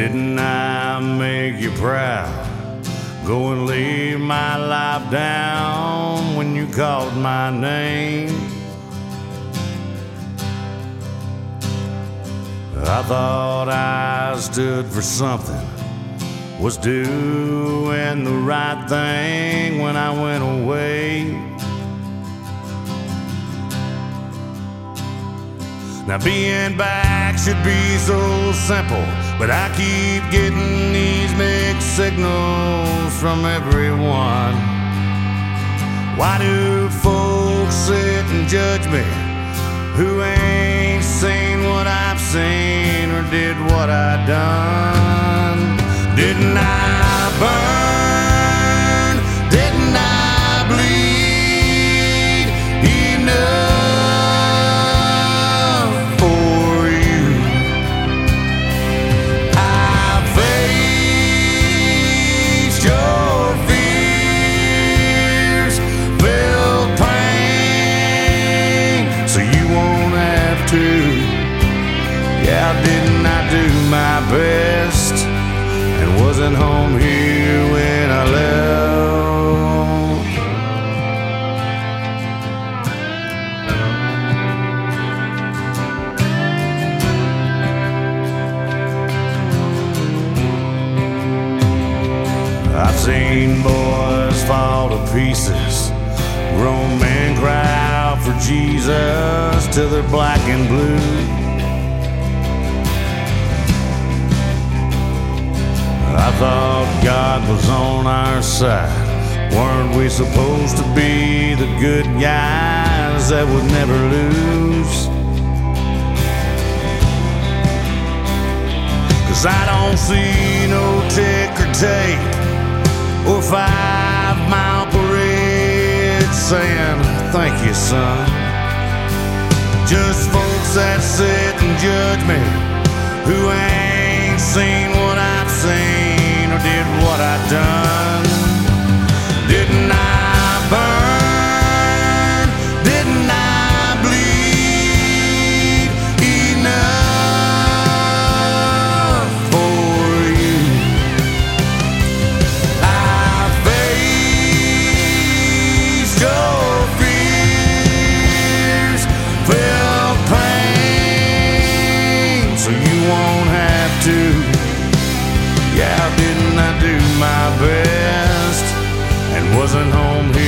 Didn't I make you proud? Go and lay my life down when you called my name. I thought I stood for something, was doing the right thing when I went away. Now being back should be so simple, but I keep getting these mixed signals from everyone. Why do folks sit and judge me who ain't seen what I've seen or did what I done? Didn't I burn? Didn't I bleed enough for you? I faced your fears, felt pain, so you won't have to. Yeah, didn't I do my best? And wasn't home here when I left. I've seen boys fall to pieces, grown men cry out for Jesus till they're black and blue. I thought God was on our side. Weren't we supposed to be the good guys that would never lose? 'Cause I don't see no ticker tape or 5-mile parade saying thank you, son. Just folks that sit and judge me who ain't seen what I've seen or did what I've done. Didn't I burn? Didn't I bleed enough for you? I faced your fears, felt pain, so you won't have to. Yeah, didn't I do my best? And wasn't home here